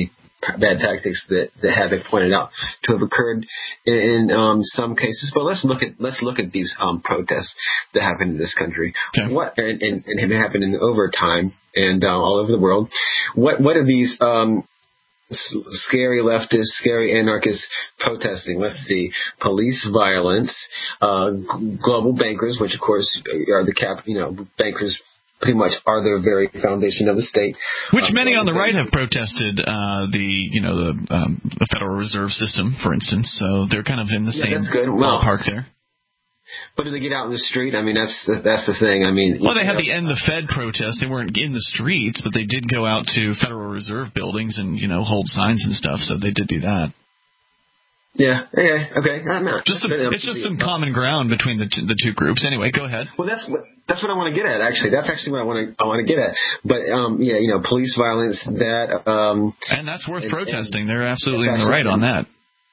bad tactics that, that have been pointed out to have occurred in, in um, some cases. But let's look at let's look at these um, protests that happen in this country. Okay. What and, and, and have been happening over time and uh, all over the world. What what are these um, scary leftists, scary anarchists protesting? Let's see: police violence, uh, g- global bankers, which of course are the cap. You know, bankers pretty much are the very foundation of the state. Which um, many on the right have protested uh, the, you know, the, um, the Federal Reserve System, for instance. So they're kind of in the yeah, same that's good. Well, ballpark there. But do they get out in the street? I mean, that's the, that's the thing. I mean, well, they had the End the Fed protest. They weren't in the streets, but they did go out to Federal Reserve buildings and, you know, hold signs and stuff. So they did do that. Yeah. Yeah. Okay. I'm not, just some, it's just some common ground between the t- the two groups. Anyway, go ahead. Well, that's what that's what I want to get at. Actually, that's actually what I want to I want to get at. But um, yeah, you know, police violence, that um, and that's worth and, protesting. And They're absolutely in the right on that.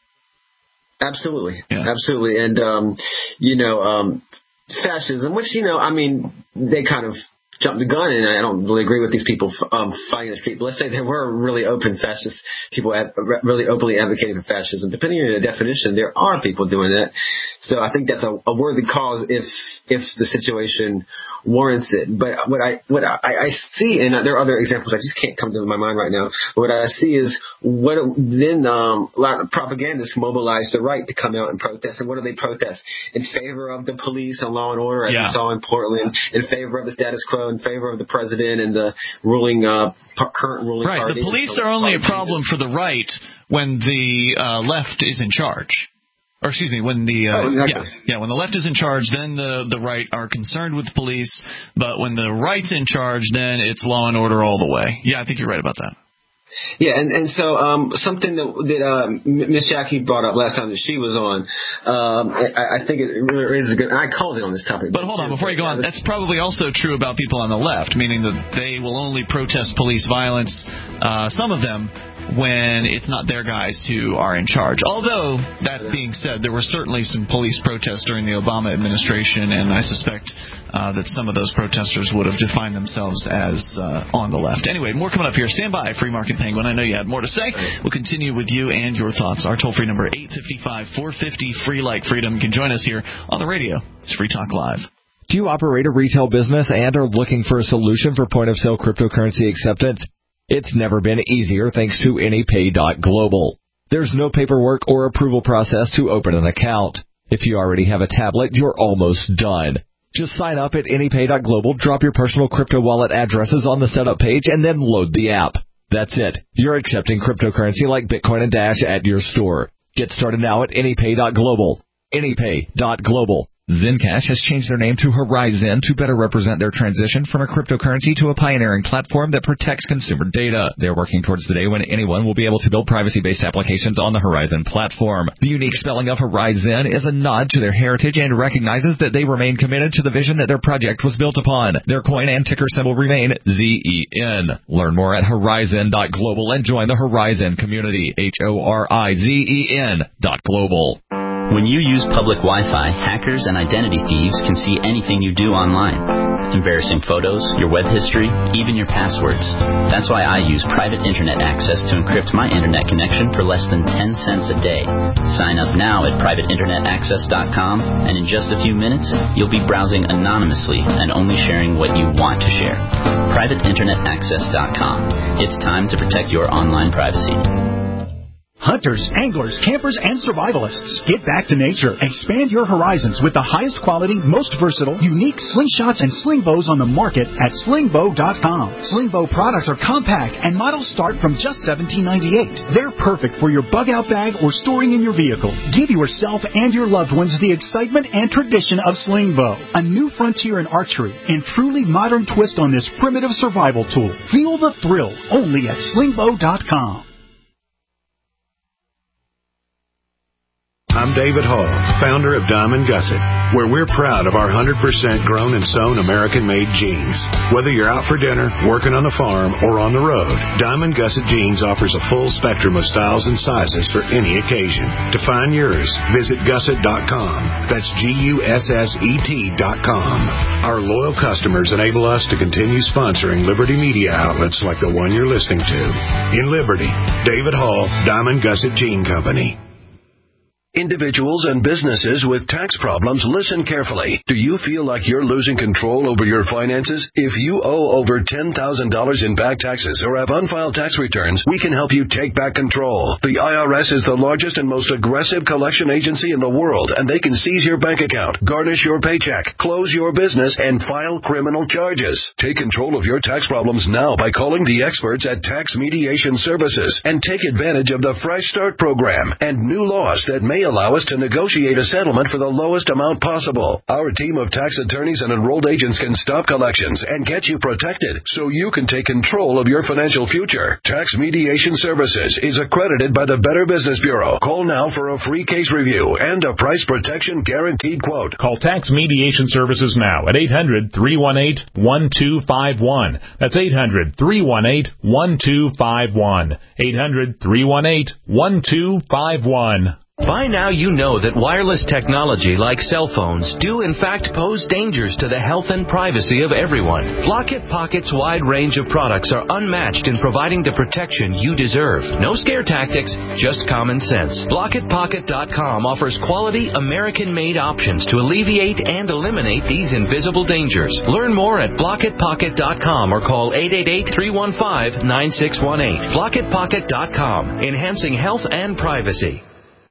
Absolutely, yeah. absolutely, and um, you know, um, fascism, which you know, I mean, they kind of jumped the gun, and I don't really agree with these people um, fighting the street. But let's say there were really open fascist people, ad- really openly advocating for fascism. Depending on the definition, there are people doing that. So I think that's a, a worthy cause if if the situation warrants it. But what I what I, I see, and there are other examples I just can't come to my mind right now. But what I see is what then um, a lot of propagandists mobilize the right to come out and protest. And what do they protest? In favor of the police and law and order, as yeah. we saw in Portland. In favor of the status quo. In favor of the president and the ruling uh, current ruling right. party. The police are only a problem for the right when the uh, left is in charge. Or excuse me, when the uh, oh, exactly. yeah, yeah, when the left is in charge, then the the right are concerned with police. But when the right's in charge, then it's law and order all the way. Yeah, I think you're right about that. Yeah, and, and so um, something that, that uh, Miss Jackie brought up last time that she was on, um, I, I think it really is a good. I called it on this topic. But hold on, before you go on, that's probably also true about people on the left, meaning that they will only protest police violence, uh, some of them, when it's not their guys who are in charge. Although, that being said, there were certainly some police protests during the Obama administration, and I suspect uh, that some of those protesters would have defined themselves as uh, on the left. Anyway, more coming up here. Stand by, Free Market Penguin. I know you had more to say. We'll continue with you and your thoughts. Our toll-free number, eight five five, four five zero, free like freedom. You can join us here on the radio. It's Free Talk Live. Do you operate a retail business and are looking for a solution for point-of-sale cryptocurrency acceptance? It's never been easier thanks to AnyPay dot global. There's no paperwork or approval process to open an account. If you already have a tablet, you're almost done. Just sign up at AnyPay dot global, drop your personal crypto wallet addresses on the setup page, and then load the app. That's it. You're accepting cryptocurrency like Bitcoin and Dash at your store. Get started now at AnyPay dot global. AnyPay dot global. Zencash has changed their name to Horizon to better represent their transition from a cryptocurrency to a pioneering platform that protects consumer data. They're working towards the day when anyone will be able to build privacy-based applications on the Horizon platform. The unique spelling of Horizon is a nod to their heritage and recognizes that they remain committed to the vision that their project was built upon. Their coin and ticker symbol remain Z E N. Learn more at Horizon dot global and join the Horizon community. H O R I Z E N dot global. When you use public Wi-Fi, hackers and identity thieves can see anything you do online. Embarrassing photos, your web history, even your passwords. That's why I use private internet access to encrypt my internet connection for less than ten cents a day. Sign up now at private internet access dot com, and in just a few minutes, you'll be browsing anonymously and only sharing what you want to share. private internet access dot com. It's time to protect your online privacy. Hunters, anglers, campers, and survivalists. Get back to nature. Expand your horizons with the highest quality, most versatile, unique slingshots and sling bows on the market at sling bow dot com. Sling bow products are compact and models start from just seventeen ninety-eight. They're perfect for your bug-out bag or storing in your vehicle. Give yourself and your loved ones the excitement and tradition of sling bow, a new frontier in archery and truly modern twist on this primitive survival tool. Feel the thrill only at sling bow dot com. I'm David Hall, founder of Diamond Gusset, where we're proud of our one hundred percent grown and sewn American-made jeans. Whether you're out for dinner, working on the farm, or on the road, Diamond Gusset Jeans offers a full spectrum of styles and sizes for any occasion. To find yours, visit gusset dot com. That's G U S S E T dot com. Our loyal customers enable us to continue sponsoring Liberty media outlets like the one you're listening to. In Liberty, David Hall, Diamond Gusset Jean Company. Individuals and businesses with tax problems, listen carefully. Do you feel like you're losing control over your finances? If you owe over ten thousand dollars in back taxes or have unfiled tax returns, we can help you take back control. The I R S is the largest and most aggressive collection agency in the world, and they can seize your bank account, garnish your paycheck, close your business, and file criminal charges. Take control of your tax problems now by calling the experts at Tax Mediation Services and take advantage of the Fresh Start program and new laws that may allow us to negotiate a settlement for the lowest amount possible. Our team of tax attorneys and enrolled agents can stop collections and get you protected so you can take control of your financial future. Tax Mediation Services is accredited by the Better Business Bureau. Call now for a free case review and a price protection guaranteed quote. Call Tax Mediation Services now at eight hundred, three one eight, one two five one. That's eight hundred, three one eight, one two five one. eight hundred, three one eight, one two five one. By now you know that wireless technology like cell phones do in fact pose dangers to the health and privacy of everyone. Blockit Pocket's wide range of products are unmatched in providing the protection you deserve. No scare tactics, just common sense. Blockit Pocket dot com offers quality American-made options to alleviate and eliminate these invisible dangers. Learn more at Blockit Pocket dot com or call eight eight eight, three one five, nine six one eight. Blockit Pocket dot com, enhancing health and privacy.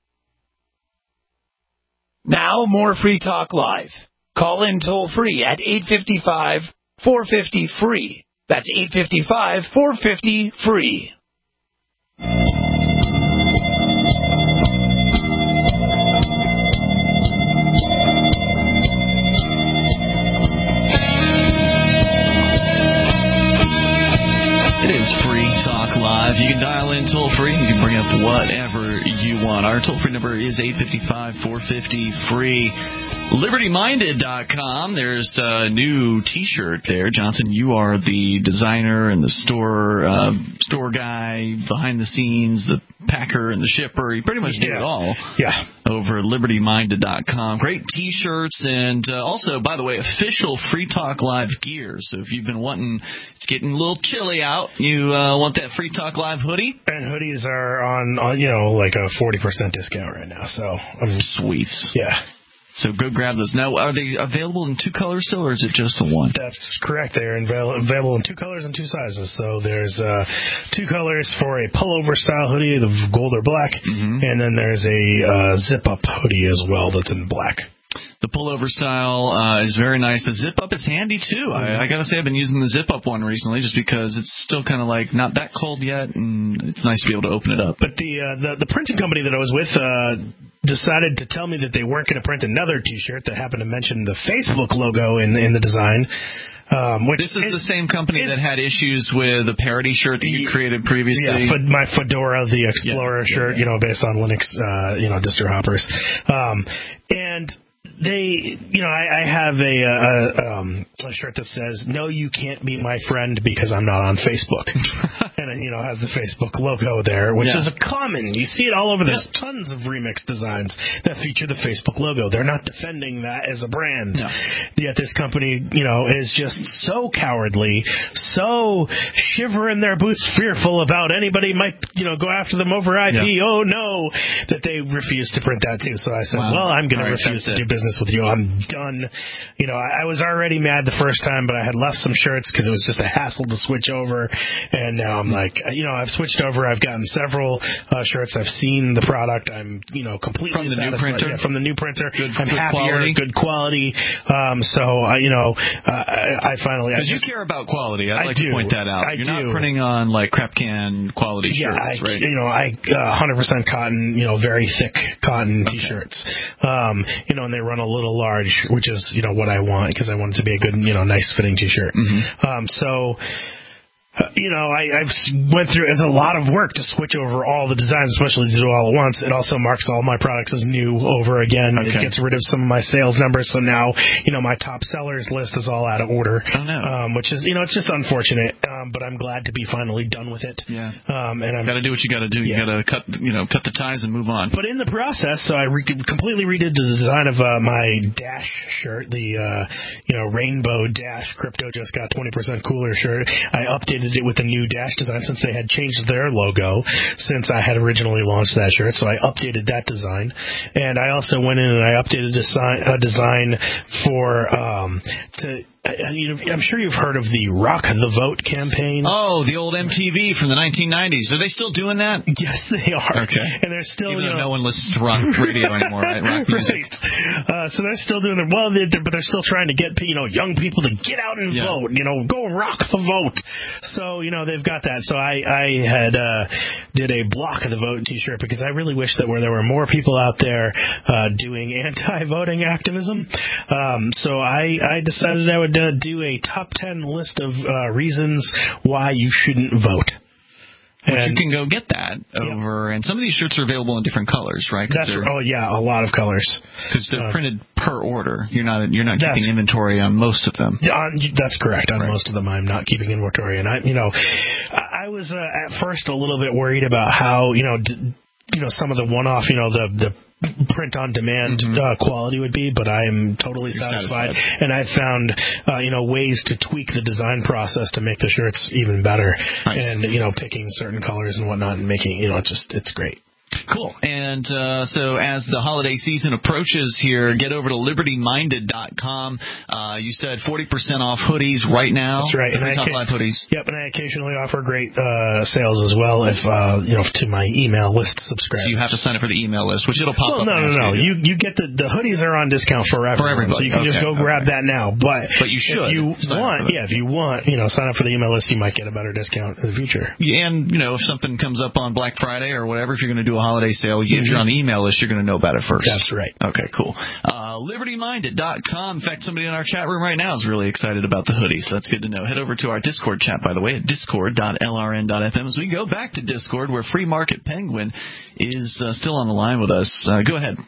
Now, more Free Talk Live. Call in toll free at eight five five, four five zero, free. That's eight five five, four five zero, free. It is Free Talk Live. You can dial in toll free. You can bring up whatever you want. Our toll free number is eight five five, four five zero, free. Liberty Minded dot com. There's a new T-shirt there. Johnson, you are the designer and the store uh, store guy behind the scenes, the packer and the shipper. You pretty much do yeah. it all. Yeah. Over at Liberty Minded dot com. Great T-shirts and uh, also, by the way, official Free Talk Live gear. So if you've been wanting, it's getting a little chilly out, you uh, want that Free Talk Live hoodie? And hoodies are on, on you know, like a forty percent discount right now. So um, Sweet. Yeah. So go grab those. Now, are they available in two colors still, or is it just the one? That's correct. They're avail- available in two colors and two sizes. So there's uh, two colors for a pullover style hoodie, the gold or black, mm-hmm. and then there's a uh, zip-up hoodie as well that's in black. The pullover style uh, is very nice. The zip-up is handy, too. I, I got to say, I've been using the zip-up one recently just because it's still kind of like not that cold yet, and it's nice to be able to open it up. But the uh, the, the printing company that I was with uh, decided to tell me that they weren't going to print another T-shirt that happened to mention the Facebook logo in, in the design. Um, which this is it, the same company it, that had issues with the parody shirt that you created previously. Yeah, my Fedora, the Explorer yeah, shirt, yeah, yeah. you know, based on Linux, uh, you know, distro hoppers. Um, and they, you know, I, I have a, a, um, a shirt that says, "No, you can't be my friend because I'm not on Facebook." And it, you know, has the Facebook logo there, which yeah. is a common. You see it all over. There's yeah. tons of remix designs that feature the Facebook logo. They're not defending that as a brand. Yeah. Yet this company, you know, is just so cowardly, so shiver in their boots, fearful about anybody might, you know, go after them over I P. Yeah. Oh no, that they refuse to print that too. So I said, wow. well, I'm going to refuse to do business with you. I'm done. You know, I, I was already mad the first time, but I had left some shirts because it was just a hassle to switch over, and now I'm like, you know, I've switched over. I've gotten several uh, shirts. I've seen the product. I'm, you know, completely from the satisfied. new printer. Yeah, from the new printer. Good, I'm good happier. Quality. Good quality. Um, so, uh, you know, uh, I, I finally. Because you care about quality. I'd I like do. to point that out. I You're do. not printing on like crap can quality yeah, shirts, I, right? You know, I uh, one hundred percent cotton. You know, very thick cotton okay. T-shirts. Um, you know, and they run a little large, which is you know what I want because I want it to be a good, you know, nice fitting T-shirt. Mm-hmm. Um, so. Uh, you know, I, I've went through, it's a lot of work to switch over all the designs, especially to do all at once. It also marks all my products as new over again. Okay. It gets rid of some of my sales numbers, so now, you know, my top sellers list is all out of order. Oh, no. Um, which is, you know, it's just unfortunate, um, but I'm glad to be finally done with it. Yeah. Um, and I'm got to do what you got to do. Yeah. You got to cut, you know, cut the ties and move on. But in the process, so I re- completely redid the design of uh, my Dash shirt, the, uh, you know, Rainbow Dash Crypto Just Got twenty percent Cooler shirt. I updated it with the new Dash design since they had changed their logo since I had originally launched that shirt. So I updated that design. And I also went in and I updated design, a design for um, to. Uh, you know, I'm sure you've heard of the Rock the Vote campaign. Oh, the old M T V from the nineteen nineties. Are they still doing that? Yes, they are. Okay. And they're still, Even you know, no one listens to rock radio anymore, right? Rock music. Right. Uh, so they're still doing it. Well, they're, but they're still trying to get, you know, young people to get out and yeah. vote. You know, go rock the vote. So, you know, they've got that. So I, I had uh, did a Block the Vote T-shirt because I really wish that where there were more people out there uh, doing anti-voting activism. Um, so I, I decided I would uh, do a top ten list of uh, reasons why you shouldn't vote. But you can go get that over, yeah. and some of these shirts are available in different colors, right? That's oh yeah, a lot of colors because they're uh, printed per order. You're not you're not keeping inventory on most of them. On, that's correct. On right. most of them, I'm not keeping inventory, and I you know I, I was uh, at first a little bit worried about how you know d- you know some of the one-off you know the the. print-on-demand mm-hmm. uh, quality would be, but I am totally satisfied. satisfied. And I've found, uh, you know, ways to tweak the design process to make the shirts even better. Nice. And, you know, picking certain colors and whatnot and making, you know, it's just, it's great. Cool. And uh, so as the holiday season approaches here, get over to liberty minded dot com. Uh, you said forty percent off hoodies right now. That's right. And Top Live hoodies. Yep, and I occasionally offer great uh, sales as well if, uh, you know, to my email list subscribers. So you have to sign up for the email list, which it'll pop well, up. No, no, no. You you get the, the hoodies are on discount forever. For everybody. So you can okay, just go okay. grab that now. But, but you should. If you want, yeah, if you want, you know, sign up for the email list, you might get a better discount in the future. And, you know, if something comes up on Black Friday or whatever, if you're going to do a holiday sale, you if you're on the email list, you're going to know about it first. That's right. Okay, cool. Uh, liberty minded dot com. In fact, somebody in our chat room right now is really excited about the hoodies. So that's good to know. Head over to our Discord chat, by the way, at discord dot l r n dot f m as we go back to Discord, where Free Market Penguin is uh, still on the line with us. Uh, go ahead.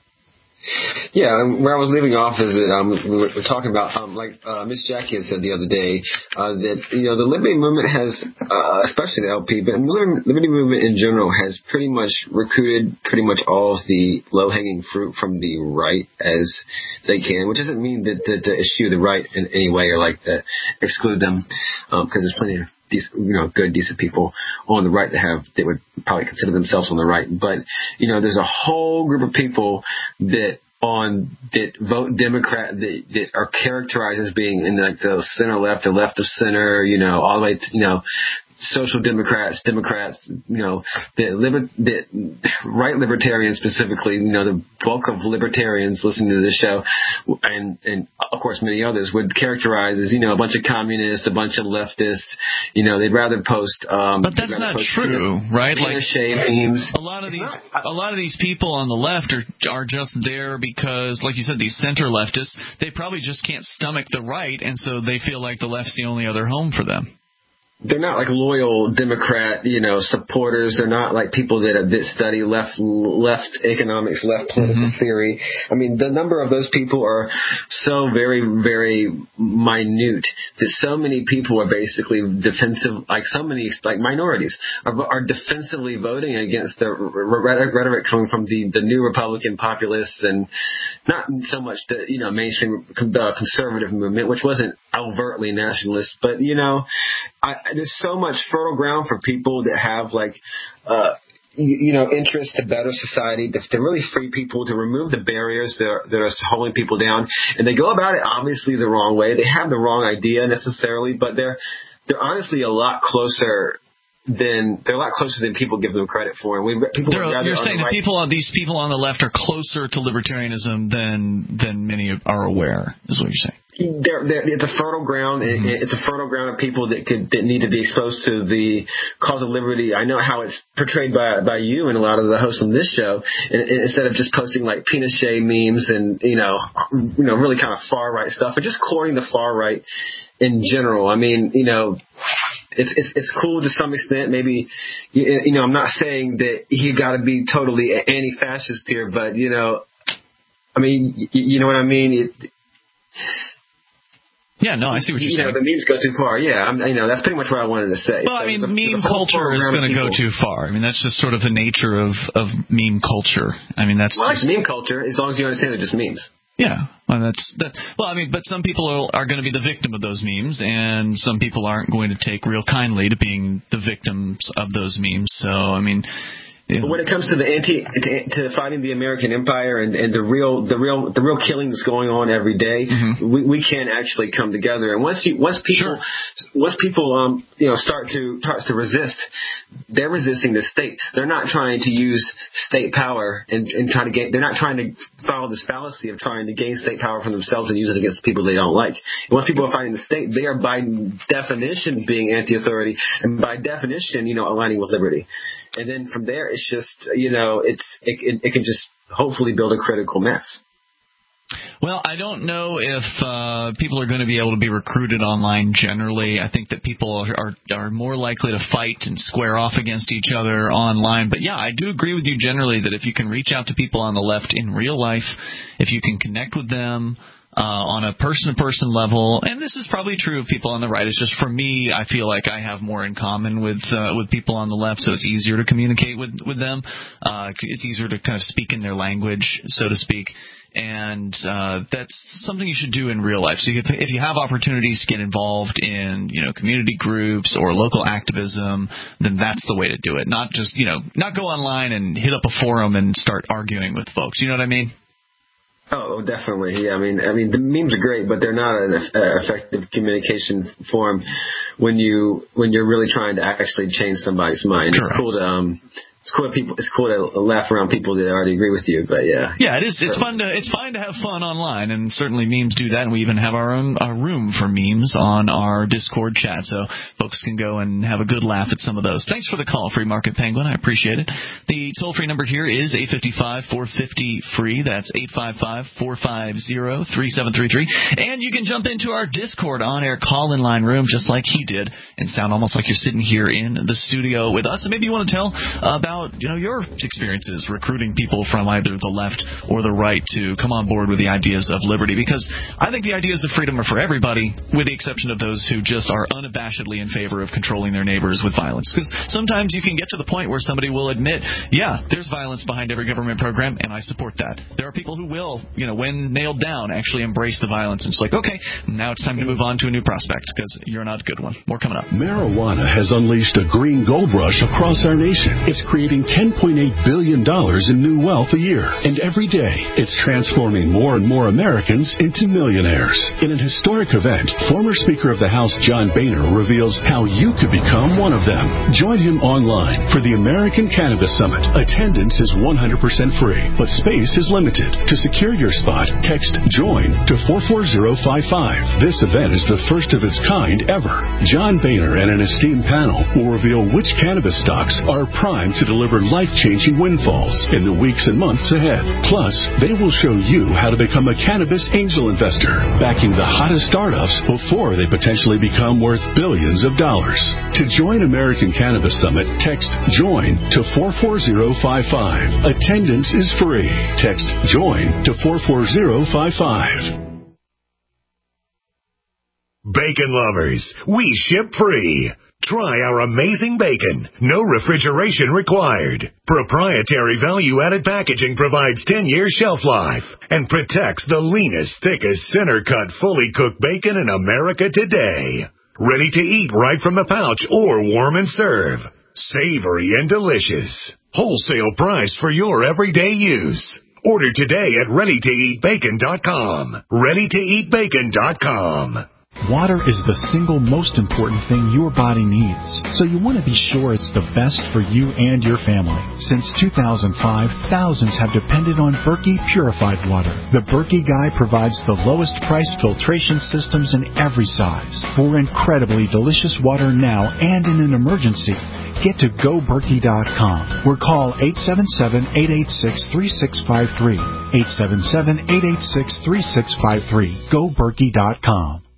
Yeah, where I was leaving off is that um, we were talking about, um, like uh, Miss Jackie had said the other day, uh, that you know the Liberty Movement has, uh, especially the L P, but the Liberty Movement in general has pretty much recruited pretty much all of the low-hanging fruit from the right as they can, which doesn't mean that to, to eschew the right in any way or like to exclude them, because um, there's plenty of decent, you know, good, decent people on the right that have, that would probably consider themselves on the right. But, you know, there's a whole group of people that on, that vote Democrat, that, that are characterized as being in like the center left or left of center, you know, all the way to, you know, social democrats, Democrats, you know, that, liber- that right libertarians specifically, you know, the bulk of libertarians listening to this show, and, and of course many others, would characterize as, you know, a bunch of communists, a bunch of leftists, you know, they'd rather post. Um, but that's not true, right? Like memes. A lot of these, a lot of these people on the left are are just there because, like you said, these center leftists, they probably just can't stomach the right, and so they feel like the left's the only other home for them. They're not like loyal Democrat, you know, supporters. They're not like people that that study left left economics, left political mm-hmm. theory. I mean, the number of those people are so very, very minute that so many people are basically defensive, like so many like minorities are, are defensively voting against the rhetoric coming from the, the new Republican populists, and not so much the, you know, mainstream the conservative movement, which wasn't overtly nationalist, but, you know, I, there's so much fertile ground for people that have like, uh, you, you know, interest to better society, to, to really free people, to remove the barriers that are, that are holding people down. And they go about it obviously the wrong way. They have the wrong idea necessarily, but they're they're honestly a lot closer than they're a lot closer than people give them credit for. And we people you're saying that right. people on these people on the left are closer to libertarianism than than many are aware, is what you're saying. They're, they're, it's a fertile ground. Mm-hmm. It, it's a fertile ground of people that could that need to be exposed to the cause of liberty. I know how it's portrayed by by you and a lot of the hosts on this show. And, and instead of just posting like Pinochet memes and you know you know really kind of far right stuff, or just courting the far right in general. I mean, you know. it's it's it's cool to some extent. Maybe, you, you know, I'm not saying that you got to be totally anti-fascist here, but you know, I mean, you, you know what I mean. It, Yeah, no, I see what you're you saying. You know, the memes go too far. Yeah, I'm, you know, that's pretty much what I wanted to say. Well, I mean, the, meme the culture is going to go too far. I mean, that's just sort of the nature of, of meme culture. I mean, that's well, I just, like meme culture as long as you understand they're just memes. Yeah, well, that's that. Well, I mean, but some people are, are going to be the victim of those memes, and some people aren't going to take real kindly to being the victims of those memes. So, I mean. But when it comes to the anti to, to fighting the American empire and, and the real the real the real killings going on every day, mm-hmm. we we can actually come together. And once you once people sure. once people um you know start to start to resist, they're resisting the state. They're not trying to use state power and, and try to get. They're not trying to follow this fallacy of trying to gain state power for themselves and use it against people they don't like. And once people are fighting the state, they are by definition being anti-authority and by definition, you know, aligning with liberty. And then from there, it's just, you know, it's it, it, it can just hopefully build a critical mass. Well, I don't know if uh, people are going to be able to be recruited online generally. I think that people are, are are more likely to fight and square off against each other online. But, yeah, I do agree with you generally that if you can reach out to people on the left in real life, if you can connect with them, Uh, on a person-to-person level, and this is probably true of people on the right. It's just for me, I feel like I have more in common with uh, with people on the left, so it's easier to communicate with with them. Uh, it's easier to kind of speak in their language, so to speak, and uh, that's something you should do in real life. So you, if you have opportunities to get involved in, you know, community groups or local activism, then that's the way to do it. Not just, you know, not go online and hit up a forum and start arguing with folks. You know what I mean? Oh, definitely. Yeah, I mean, I mean, the memes are great, but they're not an uh, effective communication form when you when you're really trying to actually change somebody's mind. Correct. It's cool to um, it's cool to people. It's cool to laugh around people that already agree with you. But yeah, yeah, it is. It's fun to it's fun to have fun online, and certainly memes do that. And we even have our own our room for memes on our Discord chat, so folks can go and have a good laugh at some of those. Thanks for the call, Free Market Penguin. I appreciate it. The toll free number here is eight five five, four five zero, free. That's eight five five, four five zero, three seven three three. And you can jump into our Discord on air call in line room just like he did, and sound almost like you're sitting here in the studio with us. And maybe you want to tell about About, you know, your experiences recruiting people from either the left or the right to come on board with the ideas of liberty, because I think the ideas of freedom are for everybody, with the exception of those who just are unabashedly in favor of controlling their neighbors with violence. Because sometimes you can get to the point where somebody will admit, yeah, there's violence behind every government program, and I support that. There are people who will, you know, when nailed down, actually embrace the violence. And it's like, okay, now it's time to move on to a new prospect, because you're not a good one. More coming up. Marijuana has unleashed a green gold rush across our nation. It's creating ten point eight billion dollars in new wealth a year. And every day, it's transforming more and more Americans into millionaires. In an historic event, former Speaker of the House John Boehner reveals how you could become one of them. Join him online for the American Cannabis Summit. Attendance is one hundred percent free, but space is limited. To secure your spot, text JOIN to four four zero five five. This event is the first of its kind ever. John Boehner and an esteemed panel will reveal which cannabis stocks are primed to deliver life-changing windfalls in the weeks and months ahead. Plus, they will show you how to become a cannabis angel investor, backing the hottest startups before they potentially become worth billions of dollars. To join American Cannabis Summit, text JOIN to four four zero five five. Attendance is free. Text JOIN to four four zero five five. Bacon lovers, we ship free. Try our amazing bacon. No refrigeration required. Proprietary value-added packaging provides ten-year shelf life and protects the leanest, thickest, center-cut, fully cooked bacon in America today. Ready to eat right from the pouch or warm and serve. Savory and delicious. Wholesale price for your everyday use. Order today at ready to eat bacon dot com. ready to eat bacon dot com. Water is the single most important thing your body needs, so you want to be sure it's the best for you and your family. Since two thousand five, thousands have depended on Berkey purified water. The Berkey Guy provides the lowest priced filtration systems in every size. For incredibly delicious water now and in an emergency, get to go berkey dot com or call eight seven seven, eight eight six, three six five three. eight seven seven, eight eight six, three six five three. go berkey dot com.